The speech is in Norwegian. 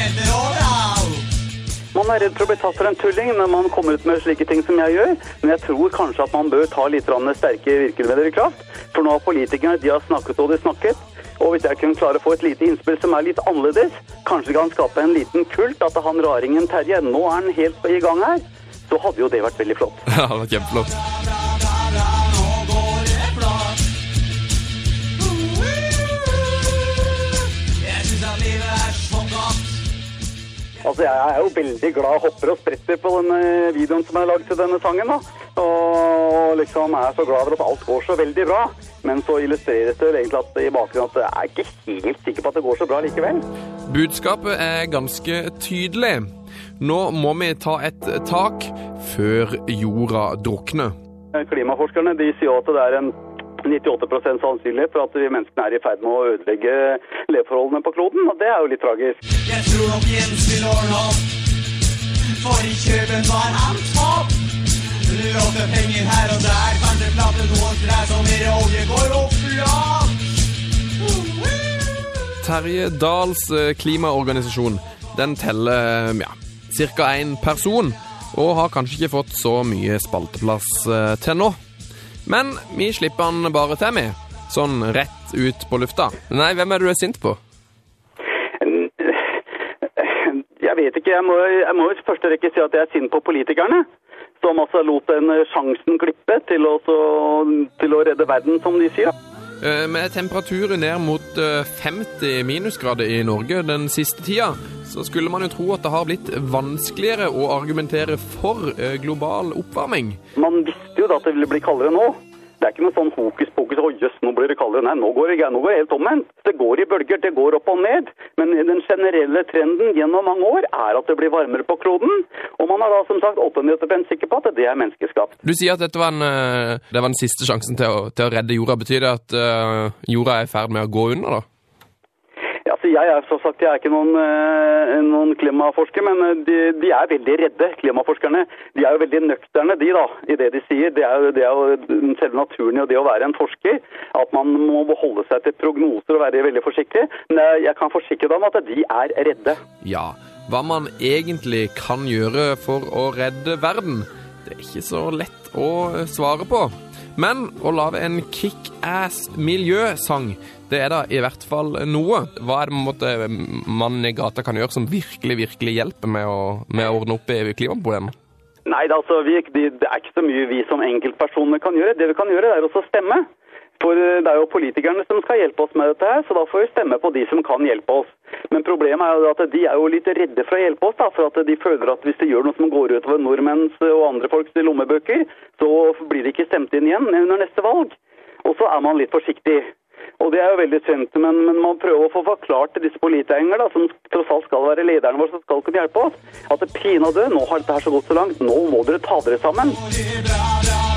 Man redd for å bli tatt for en tulling når man kommer ut med slike ting som jeg gjør, men jeg tror kanskje at man bør ta litt sterke virkemidler i kraft, for nå har politikerne, de har snakket og de snakket, og hvis jeg kunne klare å få et lite innspill som litt annerledes, kanskje kan skape en liten kult at han raringen Terje, nå han helt i gang her, så hadde jo det vært veldig flott. Ja, det var kjempeflott. Altså, jeg jo veldig glad hopper og spretter på denne videoen som laget til denne sangen, da. Og liksom så glad for at alt går så veldig bra. Men så illustreres det egentlig at i bakgrunnen at jeg ikke helt sikker på at det går så bra likevel. Budskapet ganske tydelig. Nå må vi ta et tak før jorda drukner. Klimaforskerne, de sier at det en 98% sannsynlighet for at vi menneskene i ferd med å ødelegge leveforholdene på kloden, og det jo litt tragisk. Jeg tror nok Jens vil ordne opp, for I kjøben var han topp. Låte penger her og der, kanskje platte noen trær som mer olje går opp lag. Terje Dahls klimaorganisasjon, den teller cirka en person, og har kanskje ikke fått så mye spalteplass til nå. Men vi slipper han bare til med, sånn rett ut på lufta. Nei, hvem du sint på? Jeg vet ikke, jeg må i første rekke si at jeg sint på politikerne, som altså lot den sjansen klippe til å redde verden, som de sier. Med temperaturer ned mot 50 minusgrader i Norge den siste tida, så skulle man jo tro at det har blitt vanskeligere å argumentere for global oppvarming. Man visste jo da at det ville bli kaldere nå. Det ikke noe sånn hokus pokus, jøss, nå blir det kaldere. Nei, nå går det helt omvendt. Det går i bølger, det går opp og ned. Men den generelle trenden gjennom mange år at det blir varmere på kloden. Og man da som sagt 98% sikker på at det menneskeskapt. Du sier at dette var den siste sjansen til å redde jorda. Betyr det at jorda i ferd med å gå under da? Altså, jeg ikke noen klimaforsker, men de veldig redde, klimaforskerne. De jo veldig nøkterne, de da, i det de sier. Det jo selve naturen og det å være en forsker, at man må beholde seg til prognoser og være veldig forsiktig. Men jeg kan forsikre dem at de redde. Ja, hva man egentlig kan gjøre for å redde verden, det ikke så lett å svare på. Men å lage en kick-ass miljøsang, det da i hvert fall noe. Hva det mannen i gata kan gjøre som virkelig hjelper med å ordne opp i klimaproblemet? Nei, altså, det ikke så mye vi som enkeltpersoner kan gjøre. Det vi kan gjøre også stemme. For det jo politikerne som skal hjelpe oss med dette her, så da får vi stemme på de som kan hjelpe oss. Men problemet jo at de jo litt redde for å hjelpe oss, da, for at de føler at hvis de gjør noe som går utover nordmenns og andre folks lommebøker, så blir de ikke stemt inn igjen under neste valg. Og så man litt forsiktig. Og det jo veldig synd, men man prøver å få forklart til disse politikerne, da, som tross alt skal være lederne våre, som skal kunne hjelpe oss, at pinadø, nå har dette her så gått så langt, nå må dere ta dere sammen.